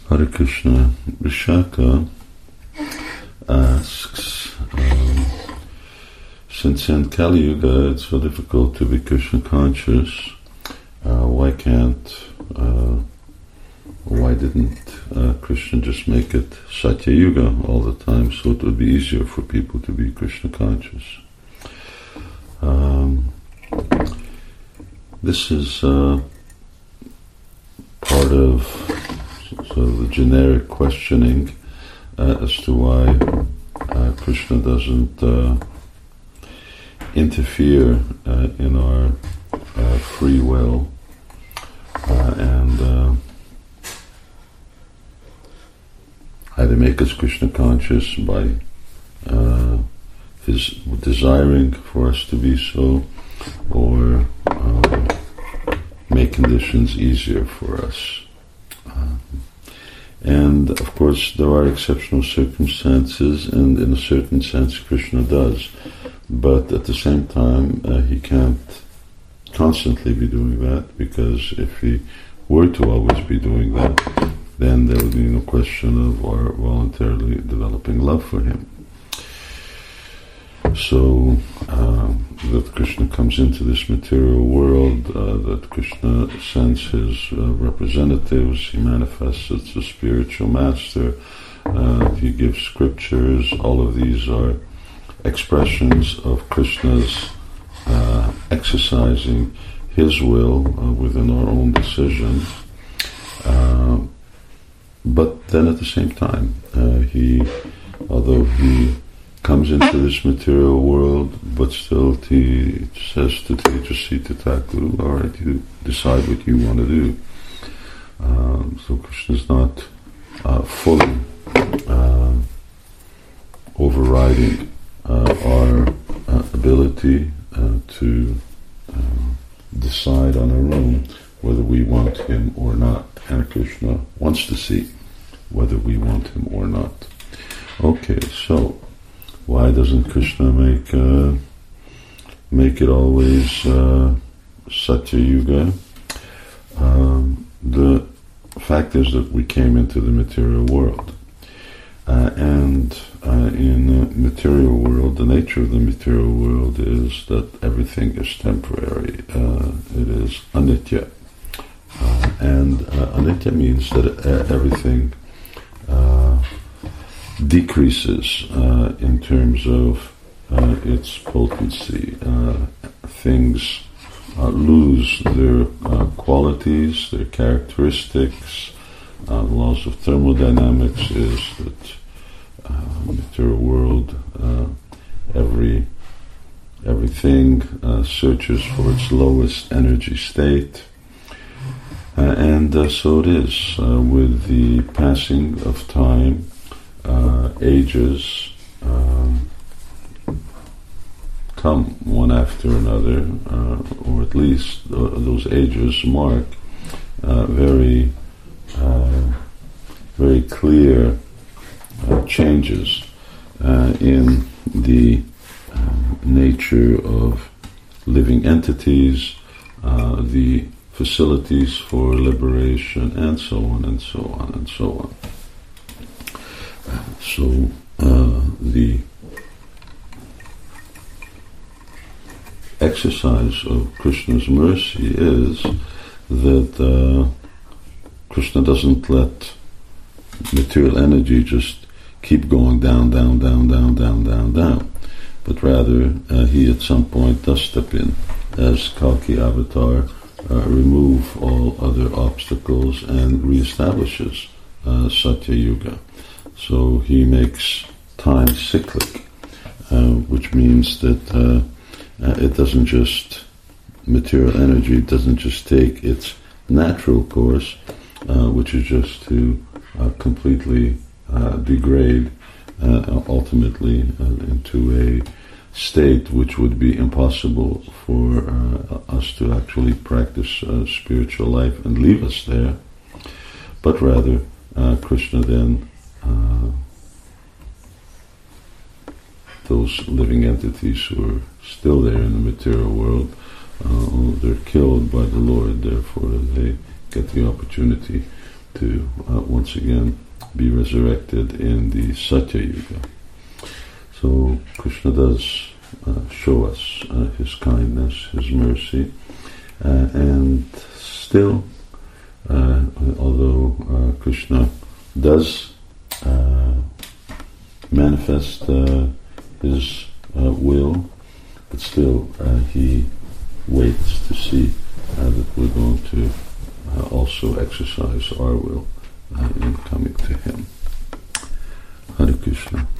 Hare Krishna. Vishaka asks, since in Kali Yuga it's so difficult to be Krishna conscious, why didn't Krishna just make it Satya Yuga all the time, so it would be easier for people to be Krishna conscious? This is part of sort of the generic questioning as to why Krishna doesn't interfere in our free will and either make us Krishna conscious by his desiring for us to be so, or make conditions easier for us. And of course there are exceptional circumstances, and in a certain sense Krishna does, but at the same time he can't constantly be doing that, because if he were to always be doing that, then there would be no question of our voluntarily developing love for him. So that Krishna comes into this material world, that Krishna sends his representatives, he manifests as a spiritual master, he gives scriptures, all of these are expressions of Krishna's exercising his will within our own decision. But then at the same time, although he comes into this material world, but still he says to Teja Sita Thakur, all right, you decide what you want to do. So Krishna is not fully overriding our ability to decide on our own whether we want him or not. And Krishna wants to see whether we want him or not. Okay, so why doesn't Krishna make it always Satya Yuga? The fact is that we came into the material world, and in the material world, the nature of the material world is that everything is temporary. It is anitya, and anitya means that everything decreases in terms of its potency. Things lose their qualities, their characteristics. The laws of thermodynamics is that material world, everything searches for its lowest energy state. And so it is with the passing of time. Ages come one after another, or at least those ages mark very clear changes in the nature of living entities, the facilities for liberation, and so on and so on and so on. So the exercise of Krishna's mercy is that Krishna doesn't let material energy just keep going down, down, down, down, down, down, down, but rather he at some point does step in as Kalki Avatar, remove all other obstacles and reestablishes Satya Yuga. So he makes time cyclic, which means that it doesn't just, material energy doesn't just take its natural course, which is just to completely degrade ultimately into a state which would be impossible for us to actually practice spiritual life and leave us there, but rather Krishna then those living entities who are still there in the material world, they're killed by the Lord, therefore they get the opportunity to once again be resurrected in the Satya Yuga. So Krishna does show us his kindness, his mercy, and still, although Krishna does manifest his will, but still he waits to see that we're going to also exercise our will in coming to him. Hare Krishna.